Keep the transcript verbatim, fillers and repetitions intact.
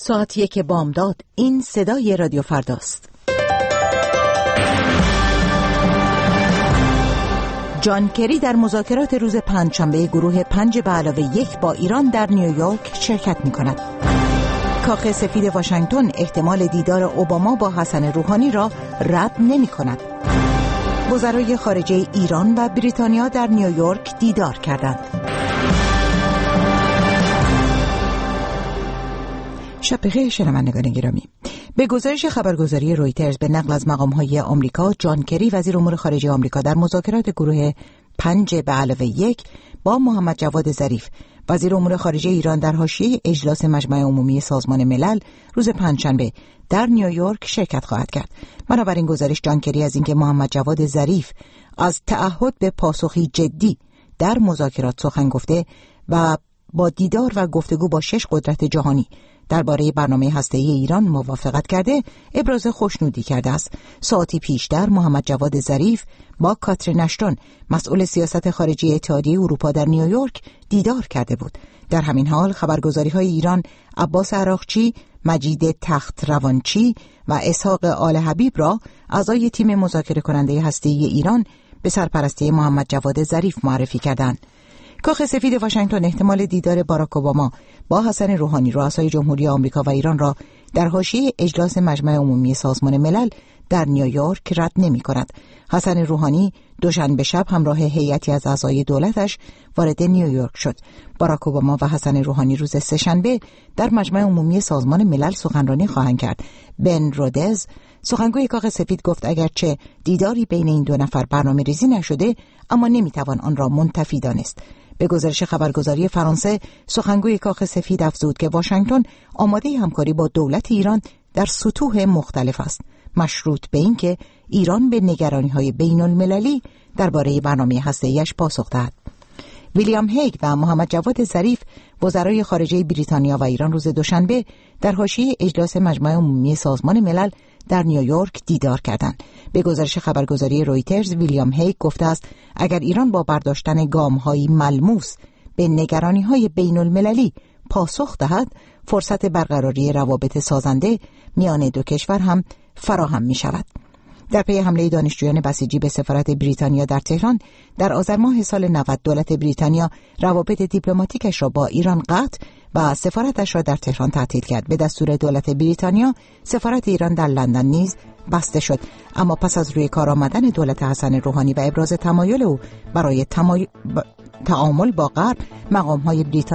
ساعت یک بامداد. این صدای رادیو فرداست. جان کری در مذاکرات روز پنجشنبه گروه پنج به علاوه یک با ایران در نیویورک شرکت می کند. کاخ سفید واشنگتن احتمال دیدار اوباما با حسن روحانی را رد نمی کند. وزرای خارجه ایران و بریتانیا در نیویورک دیدار کردند. شب بخیر شنوندگان گرامی. به گزارش خبرگزاری رویترز به نقل از مقام‌های آمریکا، جان کری وزیر امور خارجه آمریکا در مذاکرات گروه پنج به علاوه یک با محمد جواد ظریف وزیر امور خارجه ایران در حاشیه اجلاس مجمع عمومی سازمان ملل روز پنجشنبه در نیویورک شرکت خواهد کرد. بنابراین گزارش جان کری از اینکه محمد جواد ظریف از تعهد به پاسخی جدی در مذاکرات سخن گفته و با دیدار و گفتگو با شش قدرت جهانی درباره برنامه هسته‌ای ایران موافقت کرده، ابراز خوشنودی کرده است. ساعتی پیشتر محمد جواد ظریف با کاترین اشتون مسئول سیاست خارجی اتحادیه اروپا در نیویورک دیدار کرده بود. در همین حال خبرگزاری‌های ایران عباس عراقچی، مجید تخت روانچی و اسحاق آل حبیب را اعضای تیم مذاکره کننده هسته‌ای ایران به سرپرستی محمد جواد ظریف معرفی کردند. کاخ سفید واشنگتن احتمال دیدار باراک اوباما با حسن روحانی، رؤسای جمهوری آمریکا و ایران را در حاشیه اجلاس مجمع عمومی سازمان ملل در نیویورک رد نمی‌کند. حسن روحانی دوشنبه شب همراه هیئتی از اعضای دولتش وارد نیویورک شد. باراک اوباما و حسن روحانی روز سه‌شنبه در مجمع عمومی سازمان ملل سخنرانی خواهند کرد. بن رودز، سخنگوی کاخ سفید، گفت اگرچه دیداری بین این دو نفر برنامه‌ریزی نشده، اما نمی‌توان آن را منتفی دانست. به گزارش خبرگزاری فرانسه، سخنگوی کاخ سفید افزود که واشنگتن آماده همکاری با دولت ایران در سطوح مختلف است، مشروط به اینکه ایران به نگرانی‌های بین‌المللی درباره برنامه هسته‌ایش پاسخ دهد. ویلیام هیگ و محمد جواد ظریف وزرای خارجه بریتانیا و ایران روز دوشنبه در حاشیه اجلاس مجمع عمومی سازمان ملل در نیویورک دیدار کردند. به گزارش خبرگزاری رویترز، ویلیام هیگ گفته است اگر ایران با برداشتن گام‌های ملموس به نگرانی‌های بین‌المللی پاسخ دهد، فرصت برقراری روابط سازنده میان دو کشور هم فراهم می‌شود. در پی حمله دانشجویان بسیجی به سفارت بریتانیا در تهران در آذر ماه سال نود، دولت بریتانیا روابط دیپلماتیکش را با ایران قطع و سفارتش را در تهران تعطیل کرد. به دستور دولت بریتانیا سفارت ایران در لندن نیز بسته شد، اما پس از روی کار آمدن دولت حسن روحانی و ابراز تمایل او برای تمای... ب... تعامل با غرب، مقام‌های بریتانیا